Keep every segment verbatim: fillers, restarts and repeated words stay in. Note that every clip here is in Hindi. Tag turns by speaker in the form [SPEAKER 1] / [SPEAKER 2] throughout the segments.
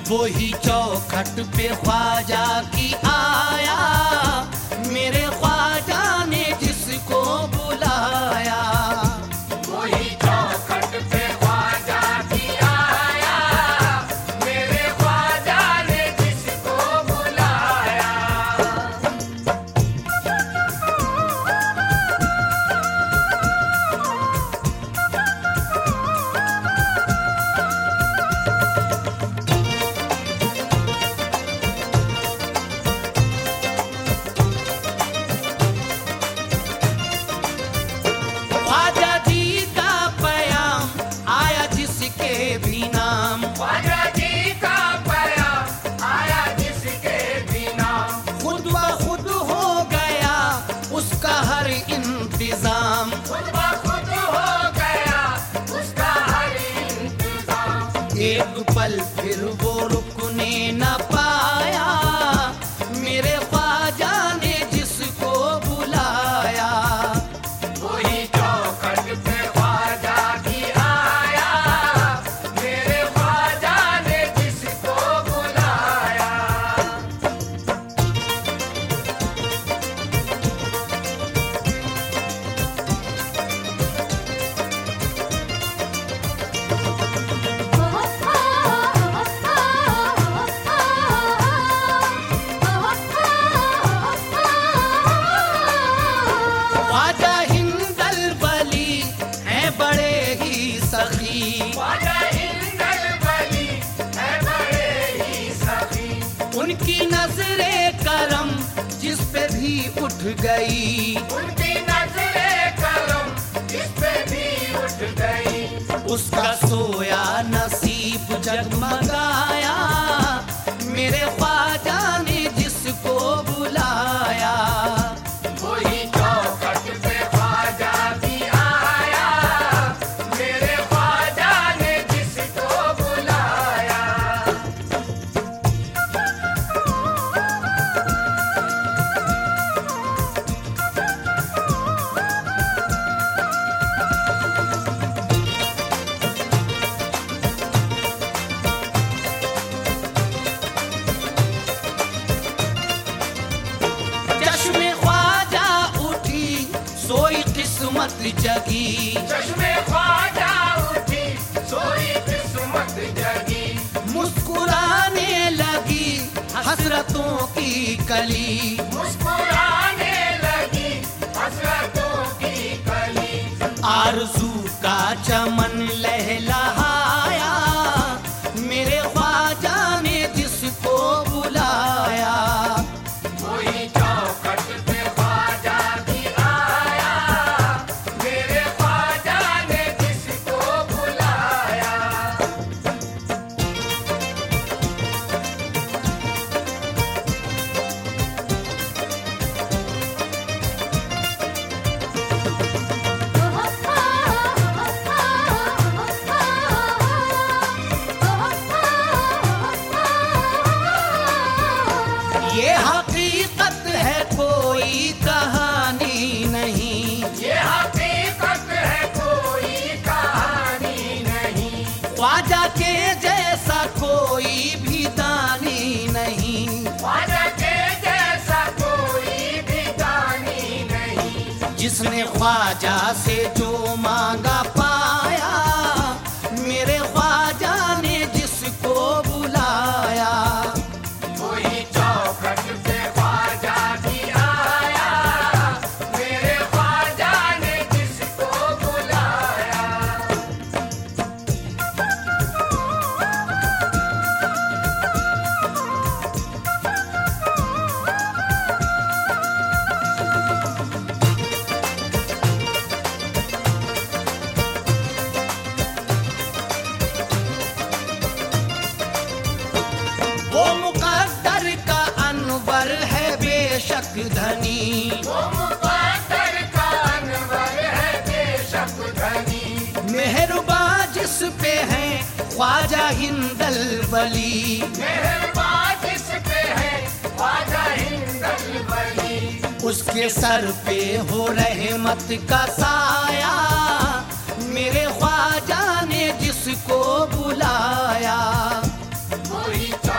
[SPEAKER 1] वही चौखट पे ख्वाजा की आया, मेरे ख्वाजा ने जिसको बुलाया।
[SPEAKER 2] वही चौखट पे ख्वाजा की आया, मेरे ख्वाजा ने जिसको बुलाया।
[SPEAKER 1] ख्वाजा जी का पयाम आया जिसके भी नाम,
[SPEAKER 2] ख्वाजा जी का पयाम आया जिसके भी नाम।
[SPEAKER 1] खुद ब खुद हो गया उसका हर इंतजाम।
[SPEAKER 2] खुद ब खुद हो गया उसका हर इंतजाम।
[SPEAKER 1] एक पल फिर वो रुकने न पाया, मेरे ख्वाजा ने जिसको बुलाया।
[SPEAKER 2] वही चौखट पे ख्वाजा की आया, मेरे ख्वाजा ने जिसको बुलाया।
[SPEAKER 1] ख्वाजा हिंदल वली है बड़े ही सखी,
[SPEAKER 2] ख्वाजा हिंदल वली है बड़े ही सखी।
[SPEAKER 1] उनकी नजरे करम जिस पे भी उठ गई।
[SPEAKER 2] उनकी नजरे करम जिस पे भी उठ गई।
[SPEAKER 1] उसका सोया नसीब जगमगाया, मेरे ख्वाजा ने जिसको बुलाया।
[SPEAKER 2] वही चौखट पे ख्वाजा की आया, मेरे ख्वाजा ने जिसको बुलाया।
[SPEAKER 1] चश्मे ख्वाजा उठी सोई किस्मत जगी,
[SPEAKER 2] चश्मे ख्वाजा उठी सोई किस्मत जगी।
[SPEAKER 1] मुस्कुराने लगी हसरतों की कली।
[SPEAKER 2] मुस्कुराने लगी हसरतों की कली।
[SPEAKER 1] आरज़ू का चमन लहलहाया, मेरे ख्वाजा ने जिसको बुलाया।
[SPEAKER 2] वही चौखट पे ख्वाजा की आया, मेरे ख्वाजा ने जिसको बुलाया।
[SPEAKER 1] ये हकीकत है कोई कहानी नहीं,
[SPEAKER 2] ये हकीकत है कोई कहानी नहीं।
[SPEAKER 1] ख्वाजा के जैसा कोई भी दानी नहीं।
[SPEAKER 2] ख्वाजा के जैसा कोई भी दानी नहीं।
[SPEAKER 1] जिसने ख्वाजा से जो मांगा पाया, मेरे ख्वाजा ने जिसको बुलाया।
[SPEAKER 2] वही चौखट पे ख्वाजा की आया, मेरे ख्वाजा ने जिसको बुलाया।
[SPEAKER 1] वो मुकद्दर का अनवर है बेशक धनी,
[SPEAKER 2] वो मुक़द्दर का अनवर है बेशक धनी।
[SPEAKER 1] मेहरबा जिस पे है ख्वाजा हिंदल वली।
[SPEAKER 2] मेहरबान जिस पे है ख्वाजा हिंदल वली।
[SPEAKER 1] उसके सर पे हो रहमत का साया, मेरे ख्वाजा ने जिसको बुलाया।
[SPEAKER 2] वही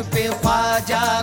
[SPEAKER 1] पे ख्वाजा